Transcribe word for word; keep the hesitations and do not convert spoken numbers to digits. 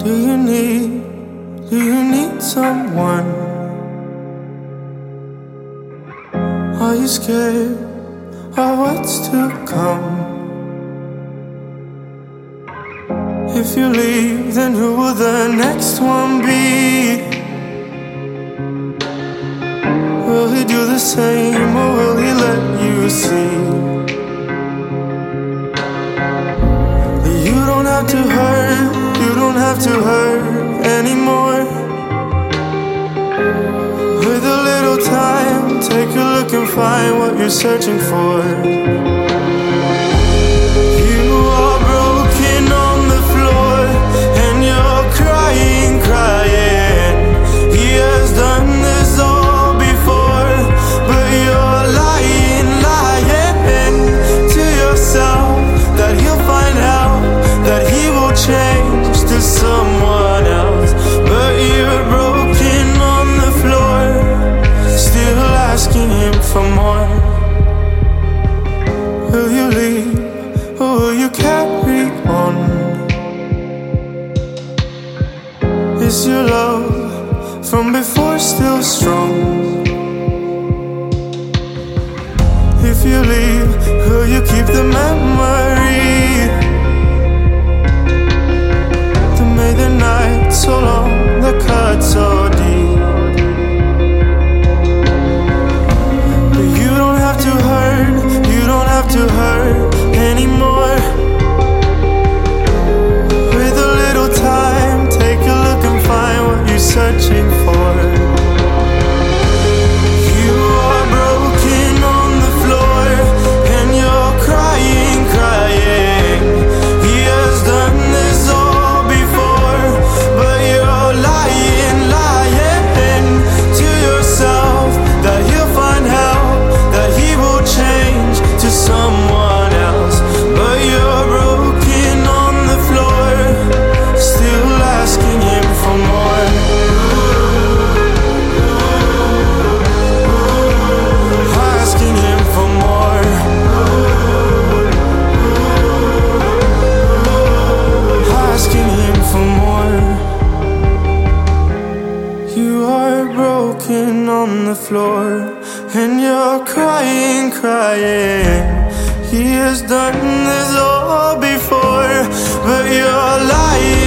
Do you need, do you need someone? Are you scared of what's to come? If you leave, then who will the next one be? Will he do the same, or will he let you see that you don't have to hurt, you don't have to hurt anymore? With a little time, take a look and find what you're searching for. You are broken on the floor, and you're crying, crying. He has done this all before, but you're lying, lying to yourself that he'll find out, that he will change to someone else. But you're broken on the floor, still asking him for more. Will you leave, or will you carry on? Is your love from before still strong? If you leave, will you keep the memory that made the night so long, the cut so deep? But you don't have to hurt, you don't have to hurt anymore. With a little time, take a look and find what you're searching for. You are broken on the floor, and you're crying, crying. He has done this all before, but you're lying, lying to yourself that he'll find help, that he will change to someone else. But you're broken on the floor, still asking him for more. Asking him for more. Asking him for more. You are broken on the floor, and you're crying, crying. He has done this all before, but you're lying.